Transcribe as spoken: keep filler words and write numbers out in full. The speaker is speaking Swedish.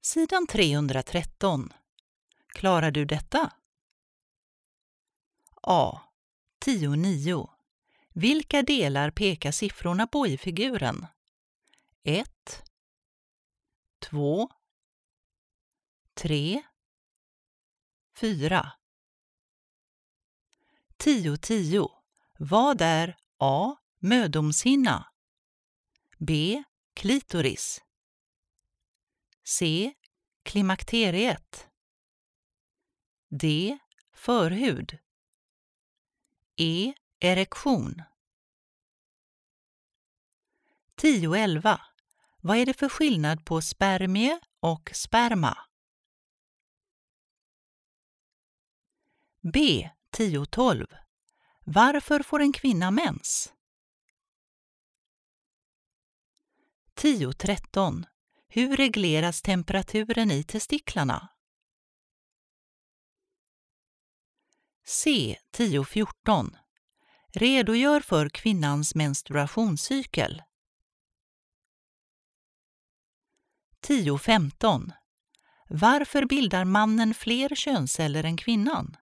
Sidan trehundratretton. Klarar du detta? A. tio nio. Vilka delar pekar siffrorna på i figuren? ett, två, tre, fyra. tio tio. Vad är A. Mödomshinna, B. Klitoris, C. Klimakteriet, D. Förhud, E. Erektion. tio elva. Vad är det för skillnad på spermie och sperma? B. tio tolv. Varför får en kvinna mens? tio tretton. Hur regleras temperaturen i testiklarna? C. tio fjorton. Redogör för kvinnans menstruationscykel. tio femton. Varför bildar mannen fler könsceller än kvinnan?